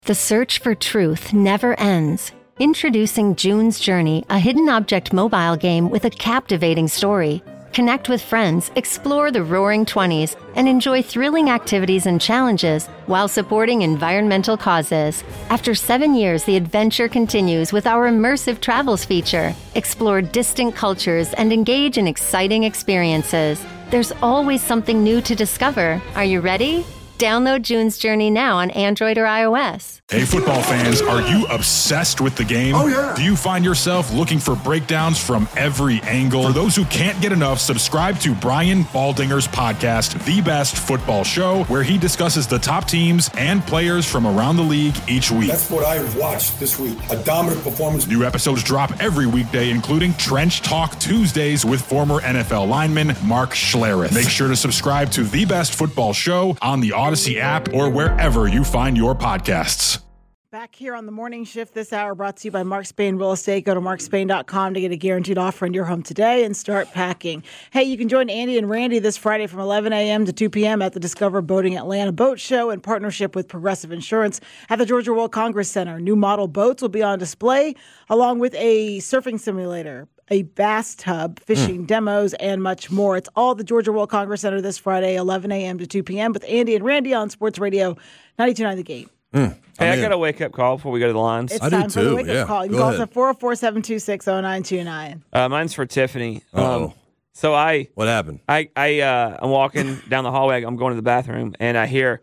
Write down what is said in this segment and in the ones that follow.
The search for truth never ends. Introducing June's Journey, a hidden object mobile game with a captivating story. Connect with friends, explore the Roaring '20s, and enjoy thrilling activities and challenges while supporting environmental causes. After 7 years, the adventure continues with our immersive travels feature. Explore distant cultures and engage in exciting experiences. There's always something new to discover. Are you ready? Download June's Journey now on Android or iOS. Hey, football fans, are you obsessed with the game? Oh, yeah. Do you find yourself looking for breakdowns from every angle? For those who can't get enough, subscribe to Brian Baldinger's podcast, The Best Football Show, where he discusses the top teams and players from around the league each week. That's what I watched this week. A dominant performance. New episodes drop every weekday, including Trench Talk Tuesdays with former NFL lineman Mark Schlereth. Make sure to subscribe to The Best Football Show on the Odyssey app or wherever you find your podcasts. Back here on the morning shift this hour, brought to you by Mark Spain Real Estate. Go to markspain.com to get a guaranteed offer on your home today and start packing. Hey, you can join Andy and Randy this Friday from 11 a.m. to 2 p.m. at the Discover Boating Atlanta Boat Show in partnership with Progressive Insurance at the Georgia World Congress Center. New model boats will be on display along with a surfing simulator, a bass tub, fishing demos, and much more. It's all at the Georgia World Congress Center this Friday, 11 a.m. to 2 p.m. with Andy and Randy on Sports Radio 92.9 The Game. Hey, I got a wake-up call before we go to the lines. It's I time do for the too, wake-up yeah. call. You can Go call us ahead. at 404-726-0929. Mine's for Tiffany. Uh-oh. So What happened? I'm walking down the hallway. I'm going to the bathroom, and I hear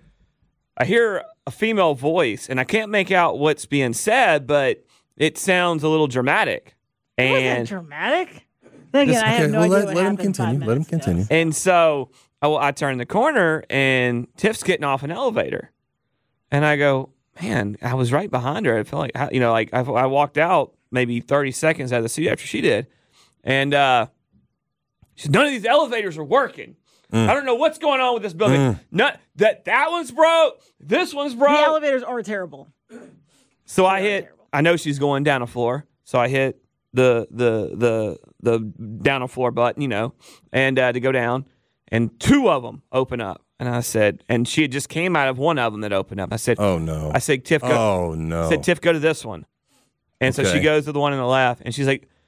a female voice, and I can't make out what's being said, but it sounds a little dramatic. Wasn't And dramatic? Then again, I have no idea what let him happened 5 continue. Let him minutes ago. continue. and so I turn the corner, and Tiff's getting off an elevator, and I go, man, I was right behind her. I felt like, I walked out maybe 30 seconds out of the seat after she did. And she said, none of these elevators are working. I don't know what's going on with this building. That one's broke. This one's broke. The elevators are terrible. So I know she's going down a floor. So I hit the down a floor button, and to go down. And 2 of them open up. And I said, and she had just came out of one of them that opened up. I said, Oh, no. I said, Tiff, go. Oh, no. I said, Tiff, go to this one. And so she Okay. goes to the one on the left, and she's like,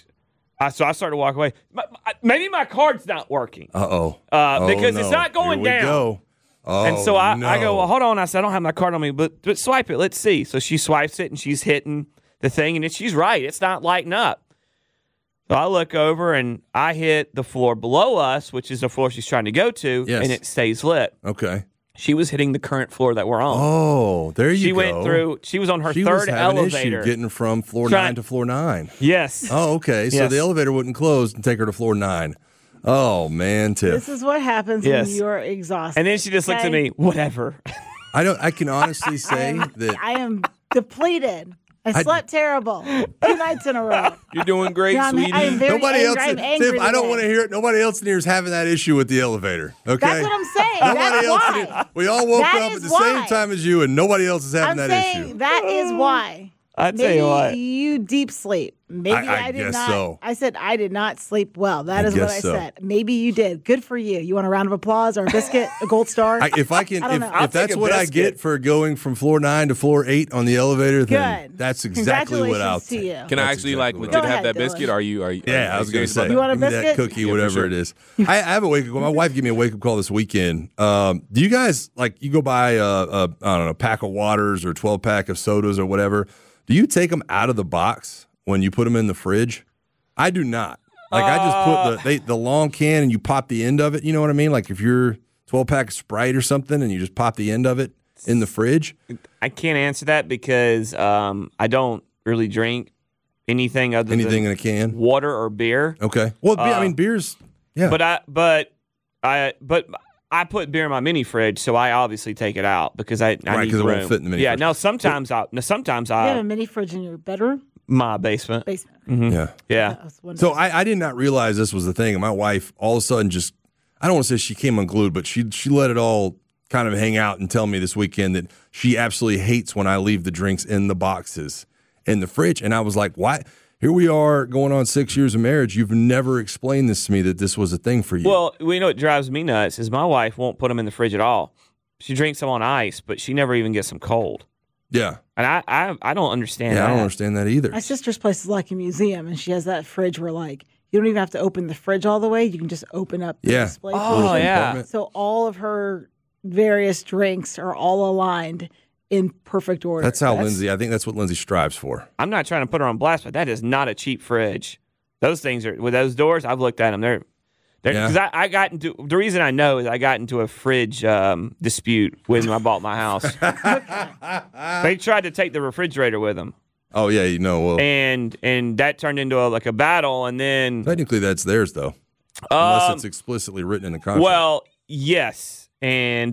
so I started to walk away. Maybe my card's not working. Uh-oh. Because no. it's not going Here we down. Go. Oh, And so I no. go, well, hold on. I said, I don't have my card on me, but swipe it. Let's see. So she swipes it, and she's hitting the thing, and she's right. It's not lighting up. So I look over, and I hit the floor below us, which is the floor she's trying to go to, Yes. and it stays lit. Okay. She was hitting the current floor that we're on. Oh, there you She go. went through. She was on her She was third having elevator. issue getting from floor Trying- 9 to floor 9. Yes. Oh, okay. So Yes. the elevator wouldn't close and take her to floor 9. Oh, man, Tiff. This is what happens Yes. when you're exhausted. And then she just looks at me, whatever. I can honestly say that I am depleted. I slept terrible 2 nights in a row. you're doing great, Yeah, sweetie. I am very Nobody angry. else, I'm angry Tiff, I don't today. want to hear it. Nobody else in here is having that issue with the elevator. Okay. That's what I'm saying. Nobody That's else. why. We all woke That up is at the same why. time as you, and nobody else is having I'm that saying issue. that is why. I tell Maybe you what. you deep sleep. Maybe I I did guess not. so. I said I did not sleep well. That I is what guess I so. said. Maybe you did. Good for you. You want a round of applause or a biscuit, a gold star? If I can, I don't know. if that's take a what I biscuit. get for going from floor 9 to floor 8 on the elevator, then Good. that's exactly what I'll Congratulations to take. you. Can I That's actually exactly what legit Go have ahead, that biscuit? Dylan. Are you? Yeah, I was going to say. You want a give me that biscuit? cookie, Yeah, for whatever sure. it is. I have a wake up call. My wife gave me a wake up call this weekend. Do you guys you go buy I don't know, pack of waters or 12-pack of sodas or whatever? Do you take them out of the box when you put them in the fridge? I do not. I just put the long can and you pop the end of it. You know what I mean? Like if you're 12-pack of Sprite or something and you just pop the end of it in the fridge. I can't answer that because I don't really drink anything other Anything than in a can? water or beer. Okay. Well, I mean, beer's yeah. But I put beer in my mini fridge, so I obviously take it out because I Right, need 'cause it room. won't fit in the mini yeah. fridge. Now sometimes You have a mini fridge in your bedroom, my basement. basement. yeah. Yeah. I was wondering. So I did not realize this was the thing. And my wife all of a sudden just, I don't want to say she came unglued, but she let it all kind of hang out and tell me this weekend that she absolutely hates when I leave the drinks in the boxes in the fridge. And I was like, why? Here we are going on 6 years of marriage. You've never explained this to me that this was a thing for you. Well, we know what drives me nuts is my wife won't put them in the fridge at all. She drinks them on ice, but she never even gets them cold. Yeah. And I don't understand that. I don't understand that either. My sister's place is like a museum, and she has that fridge where, like, you don't even have to open the fridge all the way. You can just open up the display Oh, portion. yeah. So all of her various drinks are all aligned in perfect order. That's how Lindsay, I think that's what Lindsay strives for. I'm not trying to put her on blast, but that is not a cheap fridge. Those things are, with those doors, I've looked at them. They're because I got into, the reason I know is I got into a fridge dispute when I bought my house. They tried to take the refrigerator with them. Oh, yeah, well. And that turned into a battle, and then Technically, that's theirs, though. Unless it's explicitly written in the contract. Well, yes. And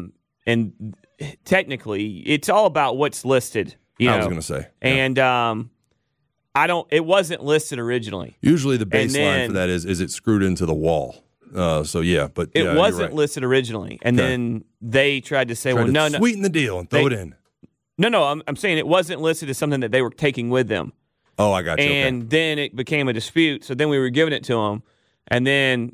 technically, it's all about what's listed. I was going to say. And it wasn't listed originally. Usually the baseline for that is it screwed into the wall. So, yeah. But it wasn't right. listed originally. And then they tried to say, no. Sweeten the deal and throw it in. No, I'm saying it wasn't listed as something that they were taking with them. Oh, I got you. And then it became a dispute. So then we were giving it to them. And then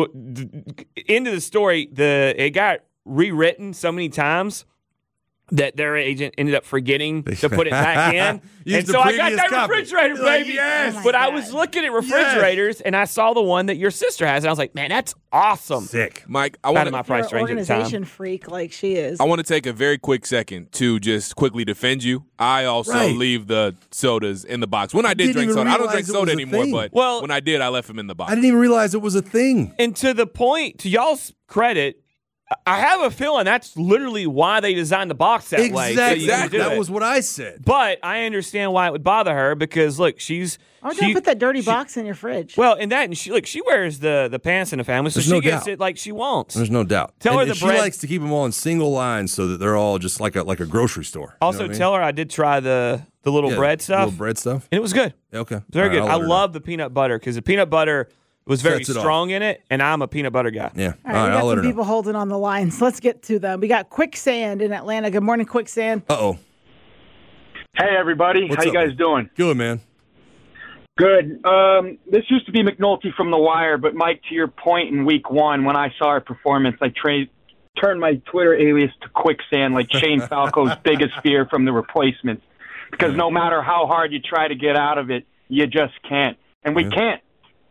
into the story, it got rewritten so many times that their agent ended up forgetting to put it back in. And so I got that refrigerator, baby. Yes. But I was looking at refrigerators, and I saw the one that your sister has, and I was like, man, that's awesome. Sick. Mike, I want my price range at the time. Organization freak like she is. I want to take a very quick second to just quickly defend you. I also leave the sodas in the box. When I did drink soda, I don't drink soda anymore, but when I did, I left them in the box. I didn't even realize it was a thing. And to the point, to y'all's credit, I have a feeling that's literally why they designed the box that way. Exactly. That was what I said. But I understand why it would bother her because, look, Why don't you put that dirty box in your fridge? Well, and she wears the pants in the family, so she gets it like she wants. There's no doubt. Tell her she likes to keep them all in single lines so that they're all just like a grocery store. Also, tell her I did try the little bread stuff. Little bread stuff? And it was good. Okay. Very good. I love the peanut butter because the peanut butter was very strong in it, and I'm a peanut butter guy. Yeah. All right, we got some people holding on the lines. Let's get to them. We got Quicksand in Atlanta. Good morning, Quicksand. Uh-oh. Hey, everybody. How you guys doing? Good, man. Good. This used to be McNulty from The Wire, but Mike, to your point in week one, when I saw our performance, I turned my Twitter alias to Quicksand, like Shane Falco's biggest fear from the replacements. Because no matter how hard you try to get out of it, you just can't. And we can't.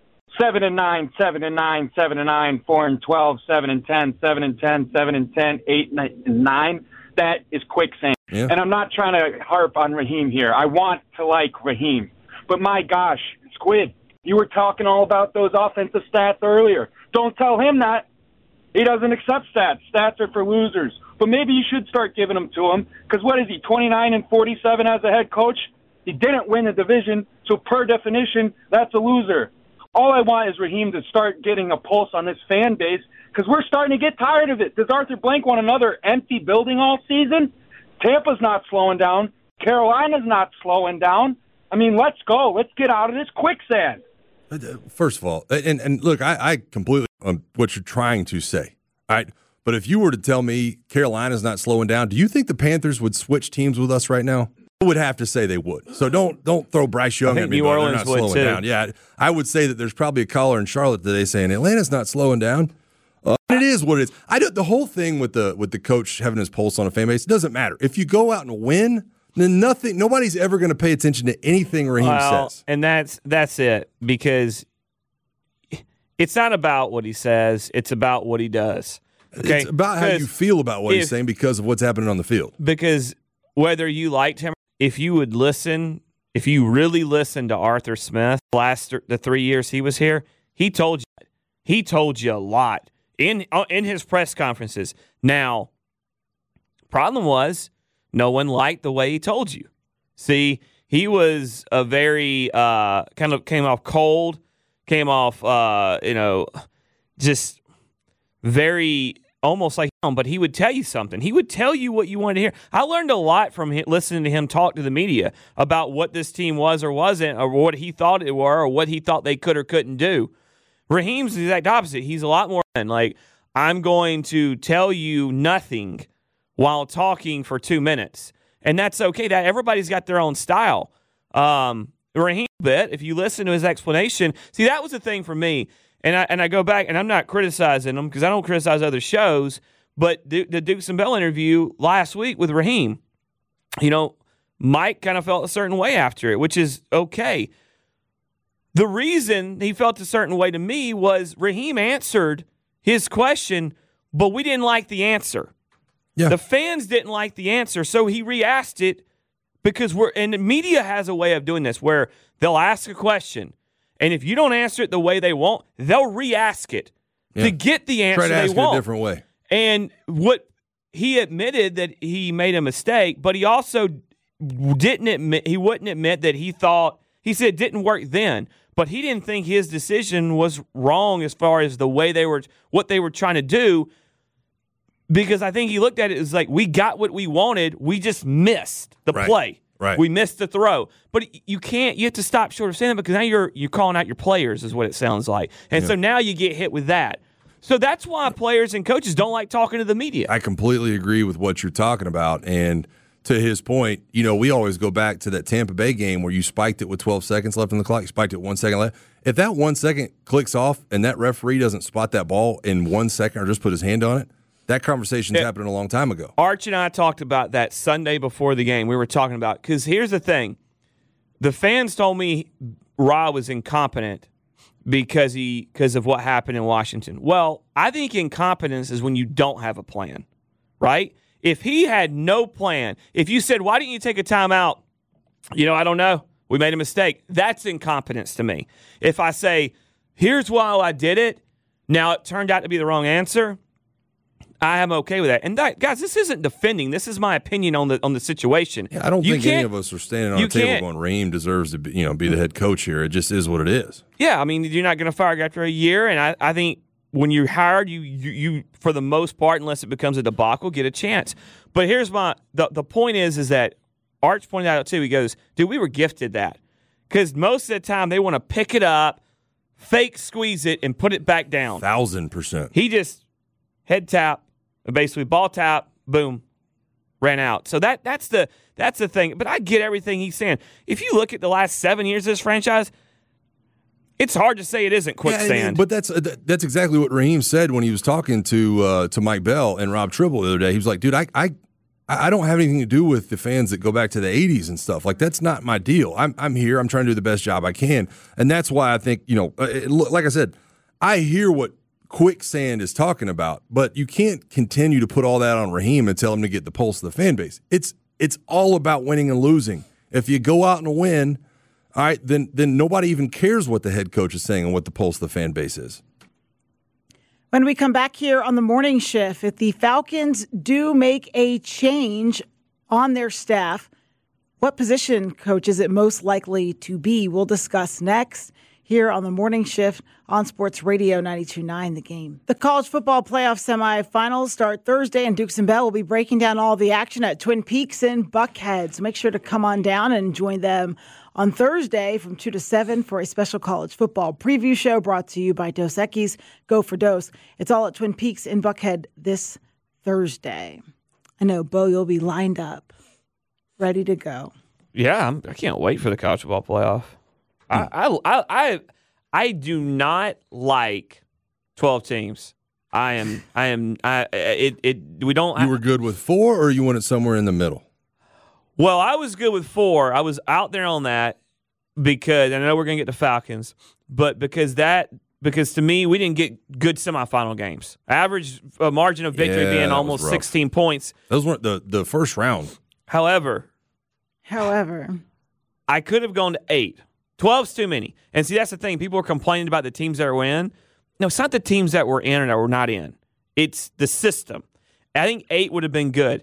7-9, 7-9, 7-9, 4-12, 7-10, 7-10, 7-10, 8-9. That is Quicksand. Yeah. And I'm not trying to harp on Raheem here. I want to like Raheem. But my gosh, Squid, you were talking all about those offensive stats earlier. Don't tell him that. He doesn't accept stats. Stats are for losers. But maybe you should start giving them to him. Because what is he, 29-47 as a head coach? He didn't win the division, so per definition, that's a loser. All I want is Raheem to start getting a pulse on this fan base because we're starting to get tired of it. Does Arthur Blank want another empty building all season? Tampa's not slowing down. Carolina's not slowing down. I mean, let's go. Let's get out of this quicksand. First of all, and look, I completely what you're trying to say. All right. But if you were to tell me Carolina's not slowing down, do you think the Panthers would switch teams with us right now? I would have to say they would. So don't throw Bryce Young at me. New Orleans they're not slowing down. Yeah, I would say that there's probably a caller in Charlotte today saying Atlanta's not slowing down. It is what it is. The whole thing with the coach having his pulse on a fan base, it doesn't matter. If you go out and win, then nobody's ever going to pay attention to anything Raheem says. And that's it, because it's not about what he says, it's about what he does. Okay? It's about how you feel about what he's saying because of what's happening on the field. Because whether you liked him, if you really listened to Arthur Smith the 3 years he was here, he told you a lot in his press conferences. Now, problem was no one liked the way he told you. See, he was a very kind of came off cold, came off just very almost like him, but he would tell you something. He would tell you what you wanted to hear. I learned a lot from listening to him talk to the media about what this team was or wasn't, or what he thought it were, or what he thought they could or couldn't do. Raheem's the exact opposite. He's a lot more like, I'm going to tell you nothing while talking for 2 minutes. And that's okay. That everybody's got their own style. Raheem, if you listen to his explanation, see, that was the thing for me. And I go back, and I'm not criticizing them because I don't criticize other shows, but the Dukes and Bell interview last week with Raheem, Mike kind of felt a certain way after it, which is okay. The reason he felt a certain way to me was Raheem answered his question, but we didn't like the answer. Yeah. The fans didn't like the answer, so he re-asked it because and the media has a way of doing this where they'll ask a question, and if you don't answer it the way they want, they'll re-ask it to get the answer they want. Try to ask it a different way. And he admitted that he made a mistake, but he also wouldn't admit that he said it didn't work then, but he didn't think his decision was wrong as far as the way what they were trying to do, because I think he looked at it as like, we got what we wanted, we just missed the play. Right. We missed the throw. But you have to stop short of saying that, because now you're calling out your players is what it sounds like. And so now you get hit with that. So that's why players and coaches don't like talking to the media. I completely agree with what you're talking about. And to his point, we always go back to that Tampa Bay game where you spiked it with 12 seconds left on the clock. You spiked it 1 second left. If that 1 second clicks off and that referee doesn't spot that ball in 1 second or just put his hand on it, that conversation's happened a long time ago. Arch and I talked about that Sunday before the game. We were talking about, because here's the thing. The fans told me Ra was incompetent because of what happened in Washington. Well, I think incompetence is when you don't have a plan, right? If he had no plan, if you said, why didn't you take a timeout? I don't know. We made a mistake. That's incompetence to me. If I say, here's why I did it, now it turned out to be the wrong answer, I am okay with that. And guys, this isn't defending. This is my opinion on the situation. Yeah, I don't think any of us are standing on a table going, Raheem deserves to be the head coach here. It just is what it is. Yeah, I mean, you're not going to fire after a year, and I think when you're hired, you for the most part, unless it becomes a debacle, get a chance. But here's the point is that Arch pointed out too. He goes, dude, we were gifted that, because most of the time they want to pick it up, fake squeeze it, and put it back down. 1,000%. He just head tap, basically ball tap, boom, ran out. So that's the thing. But I get everything he's saying. If you look at the last 7 years of this franchise, it's hard to say it isn't quicksand. But that's exactly what Raheem said when he was talking to Mike Bell and Rob Tribble the other day. He was like, dude, I don't have anything to do with the fans that go back to the 80s and stuff. Like, that's not my deal. I'm here. I'm trying to do the best job I can. And that's why I think, like I said, I hear what quicksand is talking about, but you can't continue to put all that on Raheem and tell him to get the pulse of the fan base. It's all about winning and losing. If you go out and win, all right, then nobody even cares what the head coach is saying and what the pulse of the fan base is. When we come back here on the morning shift, if the Falcons do make a change on their staff, what position coach is it most likely to be? We'll discuss next here on the morning shift on Sports Radio 92.9 The Game. The college football playoff semifinals start Thursday, and Dukes and Bell will be breaking down all the action at Twin Peaks in Buckhead. So make sure to come on down and join them on Thursday from 2 to 7 for a special college football preview show brought to you by Dos Equis. Go for Dos. It's all at Twin Peaks in Buckhead this Thursday. I know, Bo, you'll be lined up, ready to go. Yeah, I can't wait for the college football playoff. I do not like 12 teams. We don't. You were good with 4, or you wanted somewhere in the middle? Well, I was good with 4. I was out there on that because I know we're going to get the Falcons, but because to me, we didn't get good semifinal games. Average margin of victory being almost 16 points. Those weren't the first round. However, I could have gone to 8. 12's too many. And see, that's the thing. People are complaining about the teams that are in. No, it's not the teams that were in or that were not in. It's the system. I think 8 would have been good.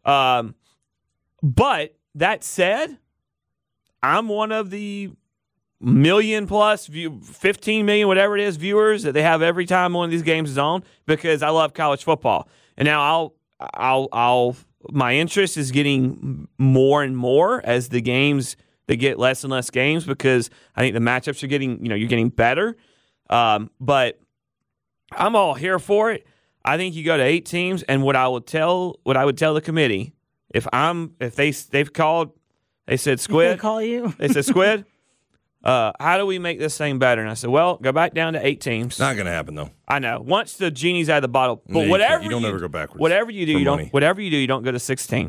But that said, I'm one of the million plus, 15 million, whatever it is, viewers that they have every time one of these games is on, because I love college football. And now my interest is getting more and more as the games. They get less and less games because I think the matchups are getting, you're getting better. But I'm all here for it. I think you go to 8 teams, and what I would tell the committee, if they've called, they said Squid. They call you. They said Squid. How do we make this thing better? And I said, well, go back down to 8 teams. Not going to happen though. I know. Once the genie's out of the bottle, but you don't ever go backwards. Whatever you do, you don't go to 16.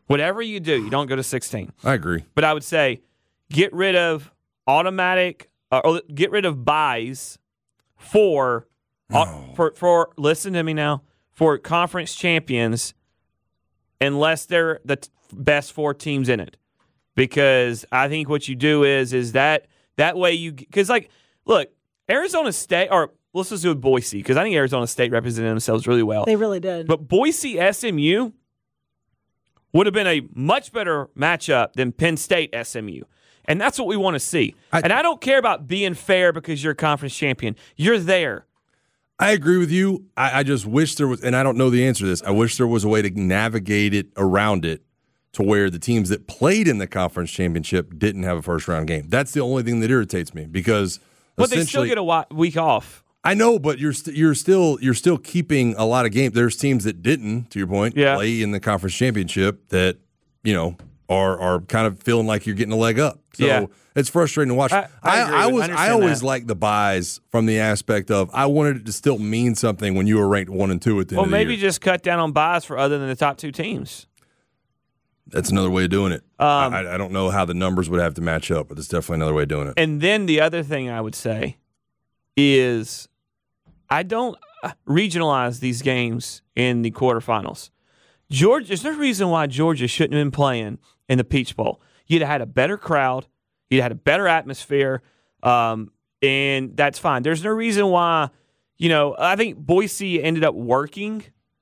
Whatever you do, you don't go to 16. I agree. But I would say get rid of automatic or get rid of buys for listen to me now, for conference champions unless they're the best 4 teams in it. Because I think what you do is that way you – because, like, look, Arizona State – or let's just do with Boise because I think Arizona State represented themselves really well. They really did. But Boise SMU would have been a much better matchup than Penn State SMU. And that's what we want to see. And I don't care about being fair because you're a conference champion. You're there. I agree with you. I just wish there was – and I don't know the answer to this. I wish there was a way to navigate it around it to where the teams that played in the conference championship didn't have a first-round game. That's the only thing that irritates me because but they still get a week off. I know, but you're still keeping a lot of games. There's teams that didn't, to your point, play in the conference championship that, are kind of feeling like you're getting a leg up. So it's frustrating to watch. I always liked the buys from the aspect of I wanted it to still mean something when you were ranked 1 and 2 at the end of the year. Well, maybe just cut down on buys for other than the top 2 teams. That's another way of doing it. I don't know how the numbers would have to match up, but it's definitely another way of doing it. And then the other thing I would say is I don't regionalize these games in the quarterfinals. There's no reason why Georgia shouldn't have been playing in the Peach Bowl. You'd have had a better crowd. You'd had a better atmosphere, and that's fine. There's no reason why, I think Boise ended up working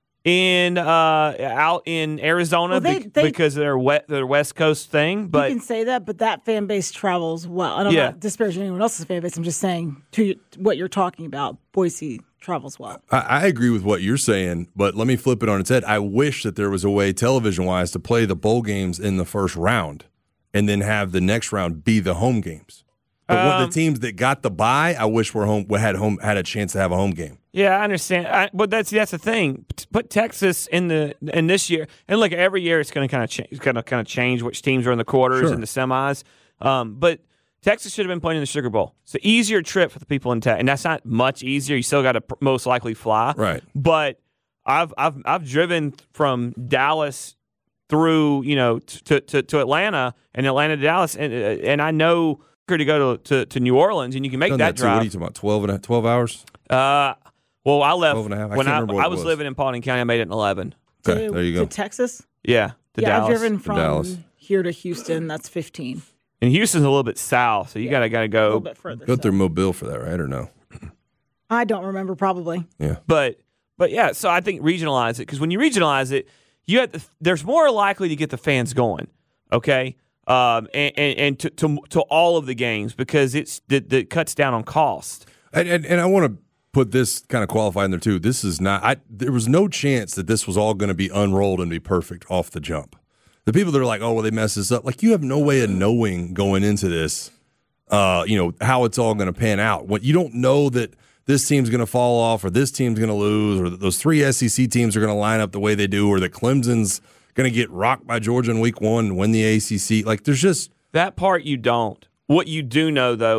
out in Arizona because of their West Coast thing. But you can say that, but that fan base travels well. I'm not disparaging anyone else's fan base. I'm just saying to what you're talking about, Boise travels well. I agree with what you're saying, but let me flip it on its head. I wish that there was a way television-wise to play the bowl games in the first round and then have the next round be the home games. But the teams that got the bye, I wish had a chance to have a home game. Yeah, I understand. But that's the thing. Put Texas in this year, and look, every year it's going to kind of change which teams are in the quarters and the semis. But Texas should have been playing in the Sugar Bowl. It's an easier trip for the people in Texas, and that's not much easier. You still got to most likely fly, right? But I've driven from Dallas through to Atlanta and Atlanta to Dallas, and I know to go to New Orleans, and you can make that drive. What are you talking about? 12 hours? Well, I left 12 and a half. when I was living in Paulding County. I made it in 11. Okay, there you go. To Texas? Yeah, Dallas. I've driven from here to Houston. That's 15. And Houston's a little bit south, so you gotta go a little bit further. Go through Mobile for that, right? Or no? I don't remember. Probably. Yeah. But yeah. So I think regionalize it because when you regionalize it, there's more likely to get the fans going. Okay. And to all of the games because it cuts down on cost. And I want to put this kind of qualified in there too. This is not. There was no chance that this was all going to be unrolled and be perfect off the jump. The people that are like, oh, well, they messed this up. Like you have no way of knowing going into this, how it's all going to pan out. What you don't know that this team's going to fall off or this team's going to lose or that those 3 SEC teams are going to line up the way they do or that Clemson's going to get rocked by Georgia in week 1 and win the ACC. Like there's just that part you don't. What you do know though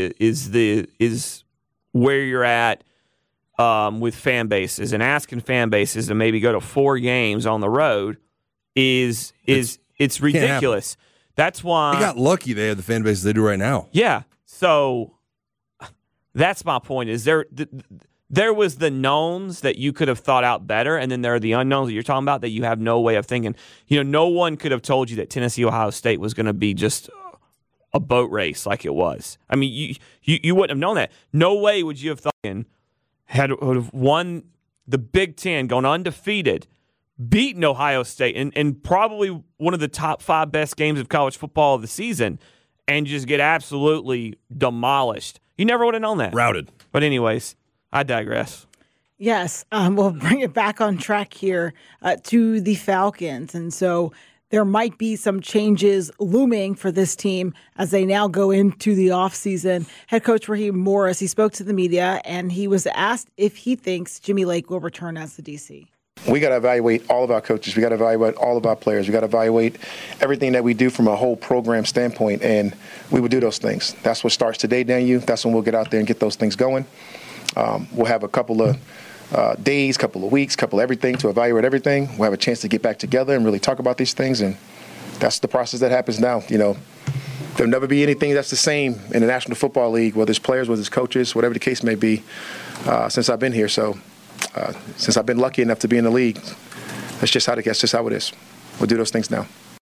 is where you're at with fan bases and asking fan bases to maybe go to 4 games on the road it's ridiculous. That's why they got lucky they have the fan bases they do right now. Yeah. So that's my point is there was the knowns that you could have thought out better, and then there are the unknowns that you're talking about that you have no way of thinking. No one could have told you that Tennessee, Ohio State was going to be just a boat race like it was. I mean, you wouldn't have known that. No way would you have thought would have won the Big Ten, gone undefeated, beaten Ohio State, and probably one of the top 5 best games of college football of the season, and just get absolutely demolished. You never would have known that. Routed. But anyways, I digress. Yes, we'll bring it back on track here to the Falcons. And so there might be some changes looming for this team as they now go into the offseason. Head coach Raheem Morris, he spoke to the media, and he was asked if he thinks Jimmy Lake will return as the DC. We got to evaluate all of our coaches. We got to evaluate all of our players. We got to evaluate everything that we do from a whole program standpoint, and we will do those things. That's what starts today, Daniel. That's when we'll get out there and get those things going. We'll have a couple of days, couple of weeks, couple of everything to evaluate everything. We'll have a chance to get back together and really talk about these things, and that's the process that happens now. You know, there'll never be anything that's the same in the National Football League, whether it's players, whether it's coaches, whatever the case may be, since I've been here. So since I've been lucky enough to be in the league, that's just how it is. We'll do those things now.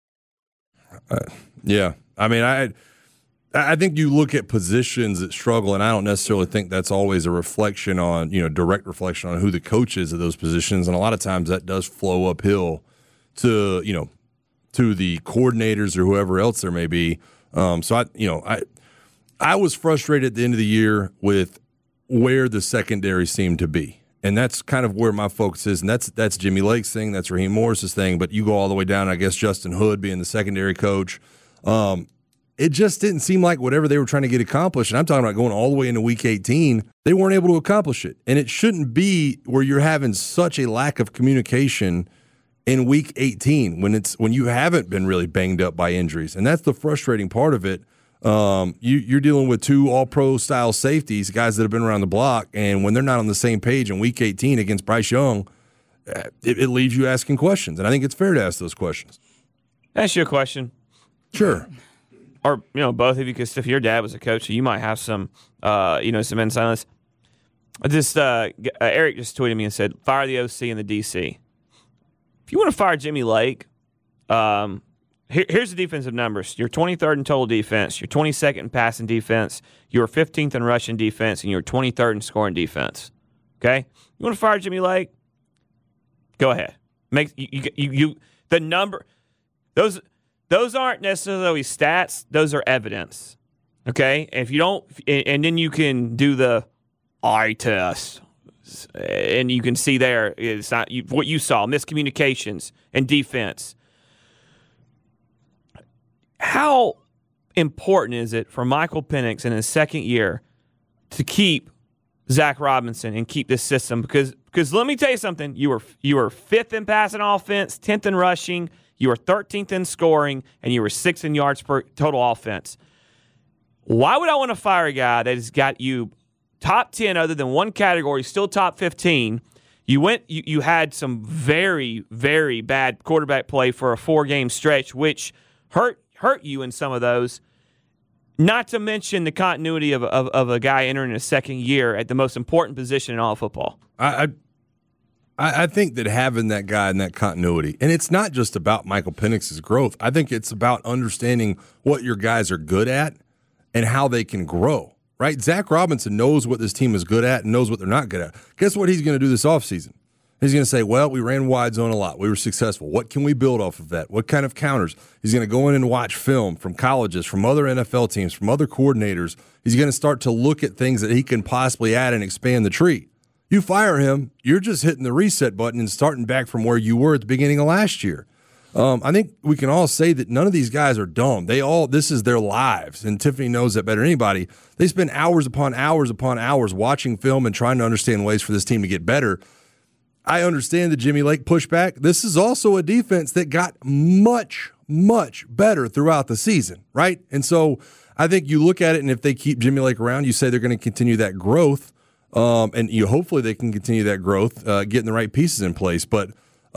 Yeah. I mean, I think you look at positions that struggle, and I don't necessarily think that's always a reflection on, direct reflection on who the coach is of those positions. And a lot of times that does flow uphill to the coordinators or whoever else there may be. So I was frustrated at the end of the year with where the secondary seemed to be. And that's kind of where my focus is, and that's Jimmy Lake's thing, that's Raheem Morris's thing, but you go all the way down, I guess, Justin Hood being the secondary coach. It just didn't seem like whatever they were trying to get accomplished, and I'm talking about going all the way into Week 18, they weren't able to accomplish it. And it shouldn't be where you're having such a lack of communication in Week 18 when you haven't been really banged up by injuries. And that's the frustrating part of it. You're dealing with two all-pro style safeties, guys that have been around the block, and when they're not on the same page in Week 18 against Bryce Young, it leaves you asking questions, and I think it's fair to ask those questions. Ask you a question. Sure. Or, both of you, because if your dad was a coach, you might have some, some insight on this. Eric just tweeted me and said, fire the OC and the DC. If you want to fire Jimmy Lake, here's the defensive numbers. You're 23rd in total defense. You're 22nd in passing defense. You're 15th in rushing defense, and you're 23rd in scoring defense. Okay? You want to fire Jimmy Lake? Go ahead. Make the number. Those aren't necessarily stats. Those are evidence. Okay? If you don't, and then you can do the eye test, and you can see there it's not what you saw: miscommunications and defense. How important is it for Michael Penix in his second year to keep Zach Robinson and keep this system? Because let me tell you something. You were 5th in passing offense, 10th in rushing, you were 13th in scoring, and you were 6th in yards per total offense. Why would I want to fire a guy that has got you top 10 other than one category, still top 15? You had some very, very bad quarterback play for a 4-game stretch, which hurt you in some of those, not to mention the continuity of a guy entering a second year at the most important position in all of football. I think that having that guy and that continuity, and it's not just about Michael Penix's growth. I think it's about understanding what your guys are good at and how they can grow, right? Zach Robinson knows what this team is good at and knows what they're not good at. Guess what he's going to do this offseason? He's going to say, well, we ran wide zone a lot. We were successful. What can we build off of that? What kind of counters? He's going to go in and watch film from colleges, from other NFL teams, from other coordinators. He's going to start to look at things that he can possibly add and expand the tree. You fire him, you're just hitting the reset button and starting back from where you were at the beginning of last year. I think we can all say that none of these guys are dumb. This is their lives, and Tiffany knows that better than anybody. They spend hours upon hours upon hours watching film and trying to understand ways for this team to get better. I understand the Jimmy Lake pushback. This is also a defense that got much, much better throughout the season, right? And so I think you look at it, and if they keep Jimmy Lake around, you say they're going to continue that growth, and hopefully they can continue that growth, getting the right pieces in place. But,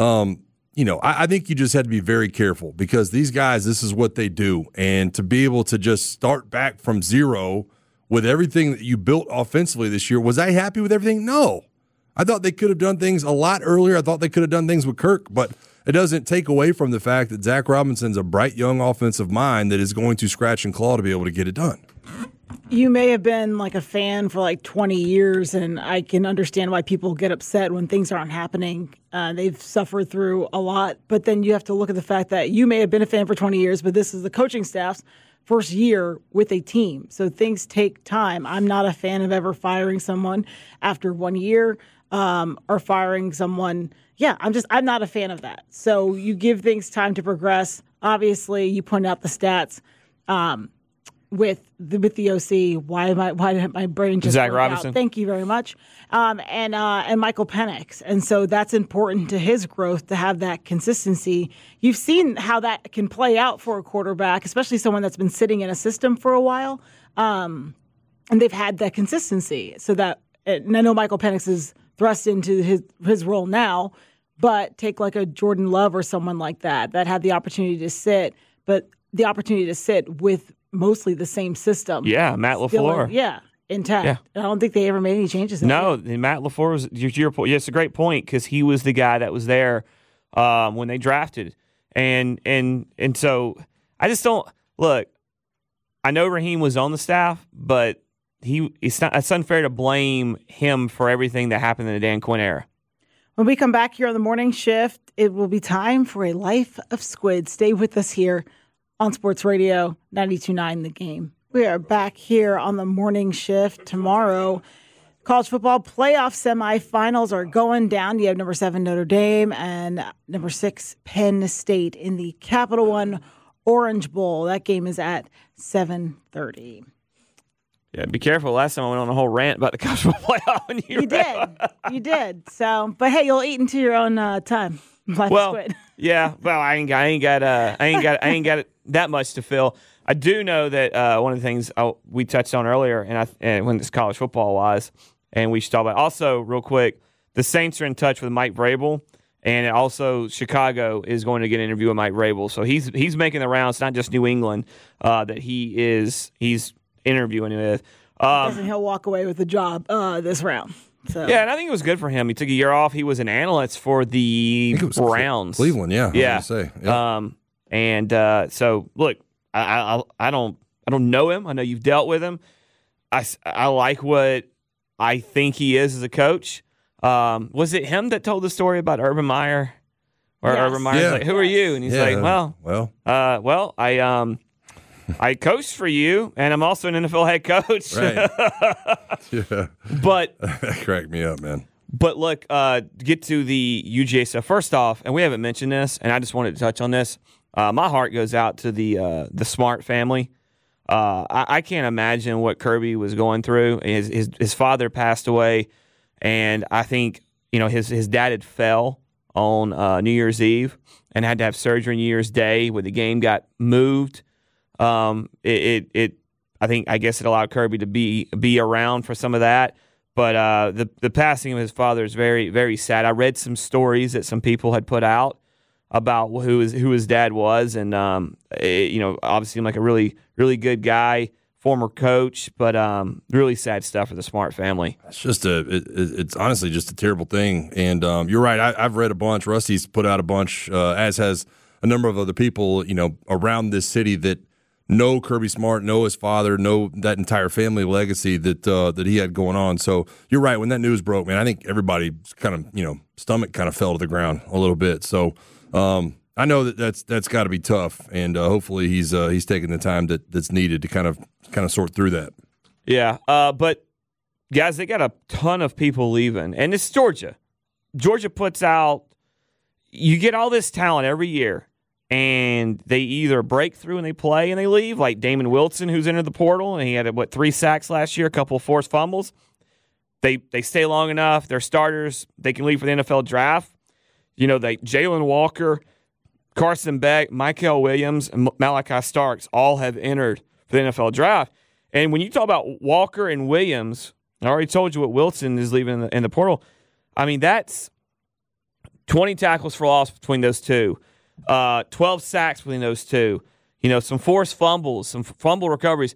I think you just had to be very careful because these guys, this is what they do. And to be able to just start back from zero with everything that you built offensively this year, was I happy with everything? No. I thought they could have done things a lot earlier. I thought they could have done things with Kirk, but it doesn't take away from the fact that Zach Robinson's a bright, young offensive mind that is going to scratch and claw to be able to get it done. You may have been like a fan for like 20 years, and I can understand why people get upset when things aren't happening. They've suffered through a lot, but then you have to look at the fact that you may have been a fan for 20 years, but this is the coaching staff's first year with a team. So things take time. I'm not a fan of ever firing someone after 1 year. Or firing someone. Yeah, I'm not a fan of that. So you give things time to progress. Obviously, you point out the stats with the OC. Why did my brain just Zach Robinson? Out? Thank you very much. And Michael Penix. And so that's important to his growth to have that consistency. You've seen how that can play out for a quarterback, especially someone that's been sitting in a system for a while. And they've had that consistency. So that, and I know Michael Penix is thrust into his role now, but take like a Jordan Love or someone like that had the opportunity to sit, but the opportunity to sit with mostly the same system. Yeah, Matt LaFleur. Intact. Yeah. I don't think they ever made any changes. No, and Matt LaFleur was your point. Yeah, it's a great point because he was the guy that was there when they drafted, and so I just don't look. I know Raheem was on the staff, but it's unfair to blame him for everything that happened in the Dan Quinn era. When we come back here on the morning shift, it will be time for a Life of Squid. Stay with us here on Sports Radio 92.9 The Game. We are back here on the morning shift tomorrow. College football playoff semifinals are going down. You have number 7 Notre Dame and number 6 Penn State in the Capital One Orange Bowl. That game is at 7:30. Yeah, be careful. Last time I went on a whole rant about the college football playoff, and you did. So, but hey, you'll eat into your own time. Yeah. Well, I ain't got that much to fill. I do know that one of the things we touched on earlier, and when this college football was, and we should talk about also real quick. The Saints are in touch with Mike Vrabel. And also, Chicago is going to get an interview with Mike Vrabel. So he's making the rounds, not just New England, that he's interviewing with. He'll walk away with the job this round. So. Yeah, and I think it was good for him. He took a year off. He was an analyst for the Browns. Cleveland, yeah. Yeah. I was gonna say. Yeah. So look, I don't know him. I know you've dealt with him. I like what I think he is as a coach. Was it him that told the story about Urban Meyer? Or yes. Urban Meyer's like, "Who are you?" And he's like, I coached for you, and I'm also an NFL head coach. Right. Yeah. But that cracked me up, man. But look, get to the UGA stuff. First off, and we haven't mentioned this, and I just wanted to touch on this. My heart goes out to the Smart family. I can't imagine what Kirby was going through. His father passed away. And I think, his dad had fell on New Year's Eve and had to have surgery New Year's Day when the game got moved. I guess it allowed Kirby to be around for some of that. But the passing of his father is very, very sad. I read some stories that some people had put out about who his dad was, and obviously seemed like a really, really good guy. Former coach, but really sad stuff for the Smart family. It's just it's honestly just a terrible thing. And you're right. I've read a bunch. Rusty's put out a bunch, as has a number of other people, around this city that know Kirby Smart, know his father, know that entire family legacy that he had going on. So you're right. When that news broke, man, I think everybody's kind of, stomach kind of fell to the ground a little bit. So I know that's got to be tough, and hopefully he's taking the time that's needed to kind of sort through that. Yeah, but guys, they got a ton of people leaving, and it's Georgia. Georgia puts out, you get all this talent every year, and they either break through and they play and they leave, like Damon Wilson, who's entered the portal, and he had 3 sacks last year, a couple of forced fumbles. They stay long enough. They're starters. They can leave for the NFL draft. Jalen Walker, Carson Beck, Michael Williams, and Malachi Starks all have entered for the NFL draft. And when you talk about Walker and Williams, I already told you what Wilson is leaving in the portal. I mean, that's 20 tackles for loss between those two, 12 sacks between those two, some forced fumbles, some fumble recoveries.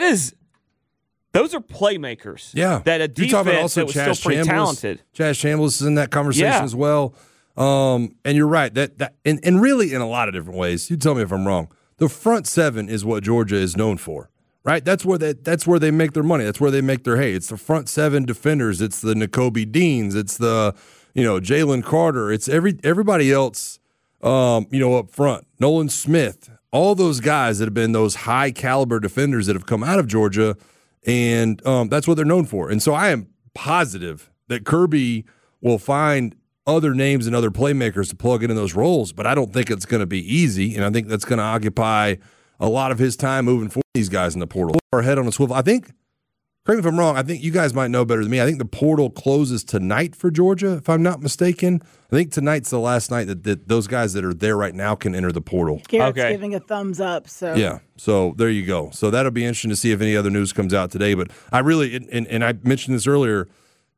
Those are playmakers. Yeah. That a defense that was still pretty talented. Chaz Chambliss is in that conversation as well. And you're right. And really in a lot of different ways. You tell me if I'm wrong. The front seven is what Georgia is known for, right? That's where they make their money. That's where they make their hay. It's the front seven defenders. It's the Nakobe Deans. It's the Jalen Carter. It's everybody else up front. Nolan Smith. All those guys that have been those high caliber defenders that have come out of Georgia, and that's what they're known for. And so I am positive that Kirby will find other names and other playmakers to plug into those roles, but I don't think it's going to be easy, and I think that's going to occupy a lot of his time moving forward. These guys in the portal are head on a swivel. I think, correct me if I'm wrong, I think you guys might know better than me. I think the portal closes tonight for Georgia, if I'm not mistaken. I think tonight's the last night that those guys that are there right now can enter the portal. Garrett's giving a thumbs up. So yeah, so there you go. So that'll be interesting to see if any other news comes out today. But I really, and I mentioned this earlier,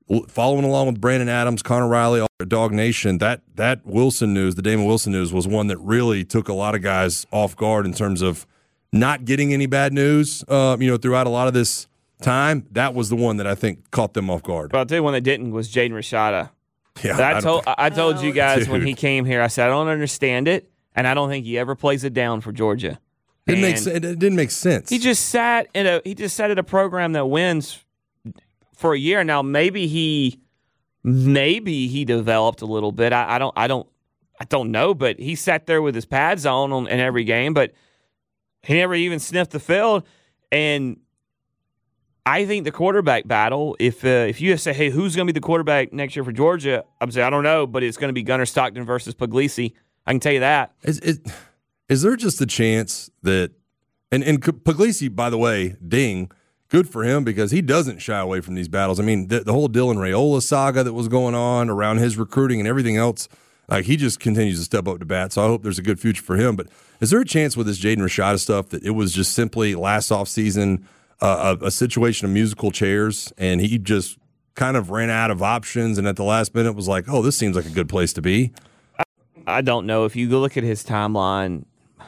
following along with Brandon Adams, Connor Riley, Dog Nation, that Wilson news, the Damon Wilson news, was one that really took a lot of guys off guard in terms of not getting any bad news, throughout a lot of this time. That was the one that I think caught them off guard. But I'll tell you one that didn't was Jaden Rashada. Yeah, I told you guys when he came here, I said, I don't understand it, and I don't think he ever plays it down for Georgia. It didn't make sense. He just sat at a program that wins for a year. Now maybe he developed a little bit. I don't know, but he sat there with his pads on in every game, but he never even sniffed the field. And I think the quarterback battle, if you say, hey, who's going to be the quarterback next year for Georgia, I'm saying I don't know, but it's going to be Gunnar Stockton versus Puglisi. I can tell you that. Is there just a chance that and Puglisi, by the way, good for him because he doesn't shy away from these battles. I mean, the whole Dylan Raiola saga that was going on around his recruiting and everything else, like he just continues to step up to bat. So I hope there's a good future for him. But is there a chance with this Jaden Rashada stuff that it was just simply last offseason a situation of musical chairs and he just kind of ran out of options and at the last minute was like, oh, this seems like a good place to be? I don't know. If you go look at his timeline,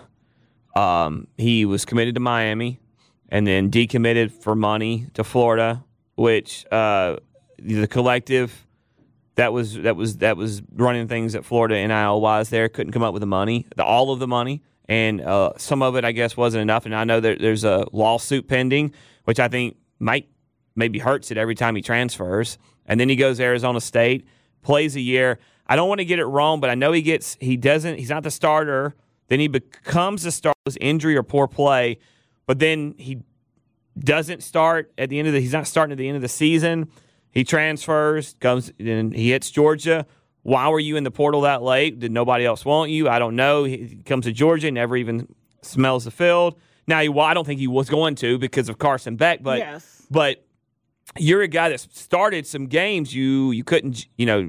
he was committed to Miami and then decommitted for money to Florida, which the collective that was running things at Florida NIL-wise there couldn't come up with the money, all of the money, and some of it I guess wasn't enough. And I know that there's a lawsuit pending, which I think maybe hurts it every time he transfers. And then he goes to Arizona State, plays a year. I don't want to get it wrong, but I know he's not the starter. Then he becomes the starter with injury or poor play, but then he doesn't start at the end he's not starting at the end of the season. He transfers, comes and he hits Georgia. Why were you in the portal that late? Did nobody else want you? I don't know. He comes to Georgia, never even smells the field. Now, I don't think he was going to because of Carson Beck, but yes. But you're a guy that started some games you couldn't,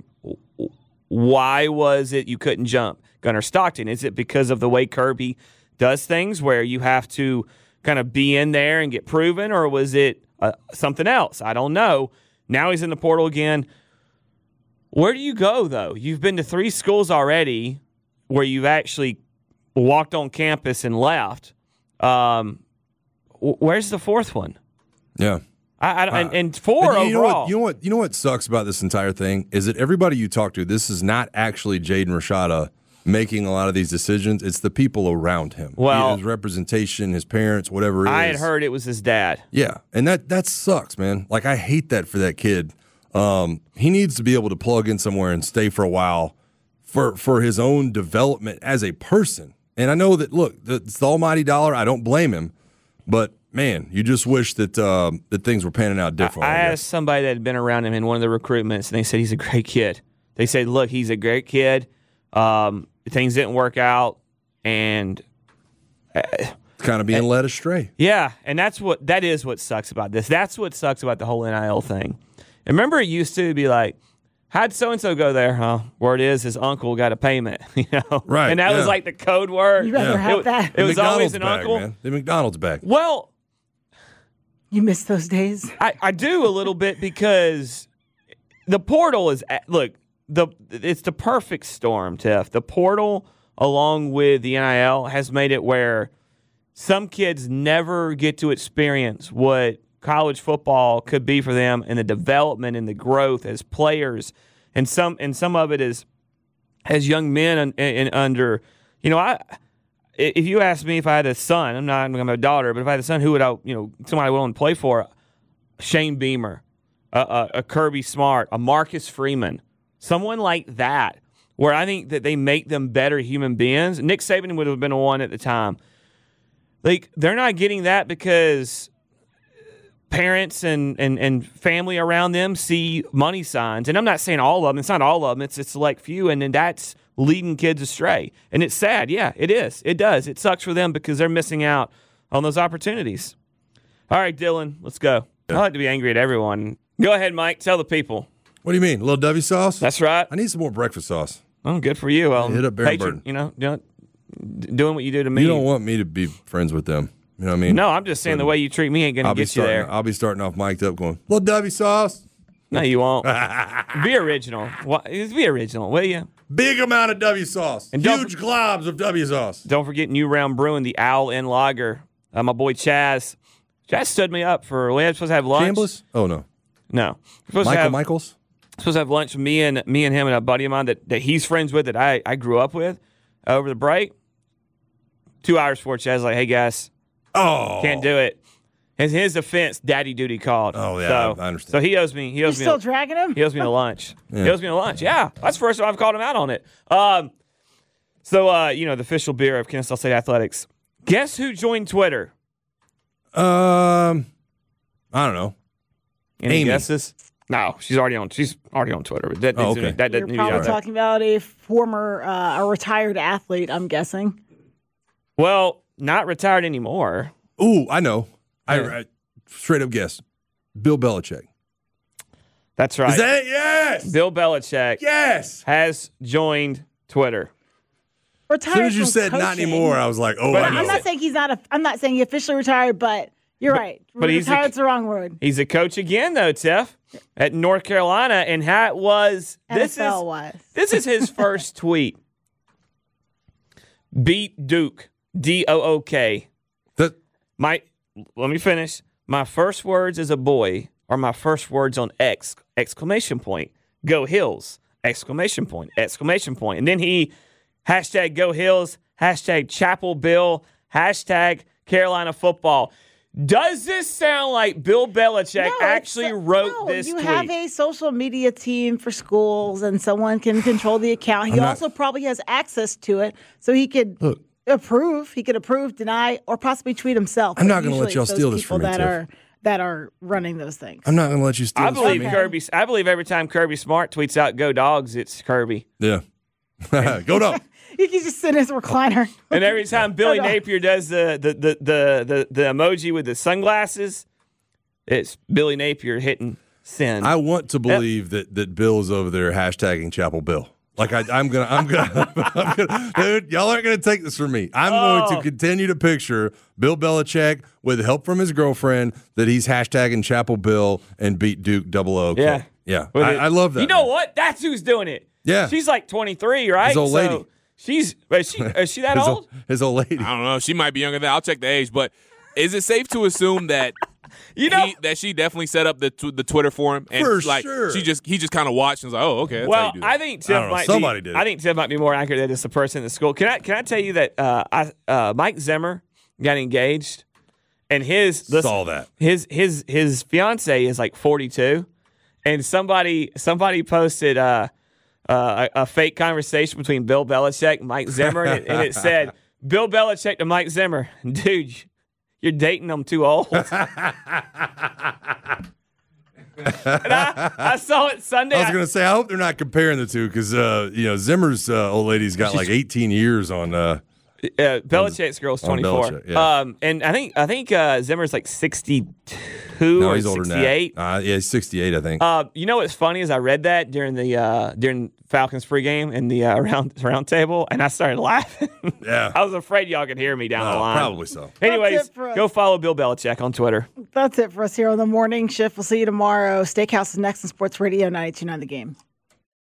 why was it you couldn't jump? Gunnar Stockton, is it because of the way Kirby does things where you have to kind of be in there and get proven, or was it something else? I don't know. Now he's in the portal again. Where do you go, though? You've been to 3 schools already where you've actually walked on campus and left. Where's the 4th one? Yeah. And 4 overall. You know what sucks about this entire thing is that everybody you talk to, this is not actually Jaden Rashada making a lot of these decisions. It's the people around him. Well, his representation, his parents, whatever it is. I had heard it was his dad. Yeah, and that sucks, man. Like, I hate that for that kid. He needs to be able to plug in somewhere and stay for a while for his own development as a person. And I know that, look, it's the almighty dollar. I don't blame him. But, man, you just wish that things were panning out differently. I asked somebody that had been around him in one of the recruitments, and they said he's a great kid. They said, look, he's a great kid. Things didn't work out, and kind of being led astray. Yeah, and that is what sucks about this. That's what sucks about the whole NIL thing. And remember, it used to be like, how'd so-and-so go there? Huh? Word is his uncle got a payment, Right. And that was like the code word. You rather have that. It was always an bag, uncle. Man. The McDonald's bag. Well, you miss those days? I do a little bit because the portal is it's the perfect storm, Tiff. The portal, along with the NIL, has made it where some kids never get to experience what college football could be for them and the development and the growth as players. And some of it is as young men and under, if you ask me if I had a son, I'm not going to have a daughter, but if I had a son, who would somebody I would want to play for? Shane Beamer, a Kirby Smart, a Marcus Freeman. Someone like that, where I think that they make them better human beings. Nick Saban would have been one at the time. Like, they're not getting that because parents and family around them see money signs. And I'm not saying all of them. It's not all of them. It's a select few, and then that's leading kids astray. And it's sad. Yeah, it is. It does. It sucks for them because they're missing out on those opportunities. All right, Dylan, let's go. I like to be angry at everyone. Go ahead, Mike. Tell the people. What do you mean? A little W sauce? That's right. I need some more breakfast sauce. Oh, good for you. Hit up Barry Burton. Doing what you do to me. You don't want me to be friends with them. You know what I mean? No, I'm just saying the way you treat me ain't going to get you there. I'll be starting off mic'd up going, little W sauce. No, you won't. Be original. Be original, will you? Big amount of W sauce. And huge globs of W sauce. Don't forget New Round Brewing, the Owl Inn Lager. My boy Chaz. Chaz stood me up for, we had supposed to have lunch. Chambliss? Oh, no. No. Michaels? Supposed to have lunch with me and him and a buddy of mine that he's friends with that I grew up with over the break. 2 hours before Chaz like, hey, guys. Oh. Can't do it. In his defense, Daddy Duty called. Oh, yeah, so, I understand. So he owes me. You're still dragging him? He owes me a lunch. Yeah. He owes me a lunch. Yeah. That's the first time I've called him out on it. The official beer of Kennesaw State Athletics. Guess who joined Twitter? I don't know. Any Amy. guesses? No, she's already on Twitter. That okay. You're probably talking about a former, a retired athlete, I'm guessing. Well, not retired anymore. Ooh, I know. Yeah. I straight up guess. Bill Belichick. That's right. Is that it? Yes. Bill Belichick Yes. has joined Twitter. Retired. As soon as you from said coaching. not anymore, I was like, oh, But I know. I'm not saying he's not. I'm not saying he officially retired, but you're right. but he's Retired's the wrong word. He's a coach again, though, Tiff, at North Carolina, and that was this is his first tweet. Beat Duke, DOOK. Let me finish. My first words as a boy are my first words on X! Exclamation point. Go Hills! Exclamation point. Exclamation point. And then he hashtag Go Hills, hashtag Chapel Bill, hashtag Carolina football. Does this sound like Bill Belichick wrote this tweet? You have a social media team for schools, and someone can control the account. He also probably has access to it, so he could approve. He could approve, deny, or possibly tweet himself. I'm not going to let y'all steal this from me, Tiff. That are running those things. I'm not going to let you steal this from me. I believe every time Kirby Smart tweets out "Go Dogs," it's Kirby. Yeah. Go Dog. He can just sit in his recliner. And every time Billy Napier does the emoji with the sunglasses, it's Billy Napier hitting send. I want to believe that Bill is over there hashtagging Chapel Bill. Like I'm gonna, dude. Y'all aren't gonna take this from me. I'm going to continue to picture Bill Belichick with help from his girlfriend that he's hashtagging Chapel Bill and beat Duke OOK. Yeah. I love that. You know what? That's who's doing it. Yeah, she's like 23, right? His old lady. Is she that old? His old lady. I don't know. She might be younger than that. I'll check the age. But is it safe to assume that that she definitely set up the Twitter for him? And for sure. He just kind of watched and was like, oh, okay. That's how you do that. I think Tiff might be more accurate that it's a person in the school. Can I tell you that Mike Zimmer got engaged, and his fiance is like 42, and somebody posted a fake conversation between Bill Belichick and Mike Zimmer, and it said, Bill Belichick to Mike Zimmer, dude, you're dating them too old. And I saw it Sunday. I was going to say, I hope they're not comparing the two because, Zimmer's old lady's got like 18 years on. Belichick's girl's 24. Belichick, yeah. And I think Zimmer's like 62 no, or he's older 68. Than that. He's 68, I think. You know what's funny is I read that during Falcons pregame in the round table, and I started laughing. Yeah. I was afraid y'all could hear me down the line. Probably so. Anyways, go follow Bill Belichick on Twitter. That's it for us here on the morning shift. We'll see you tomorrow. Steakhouse is next on Sports Radio 92.9 The Game.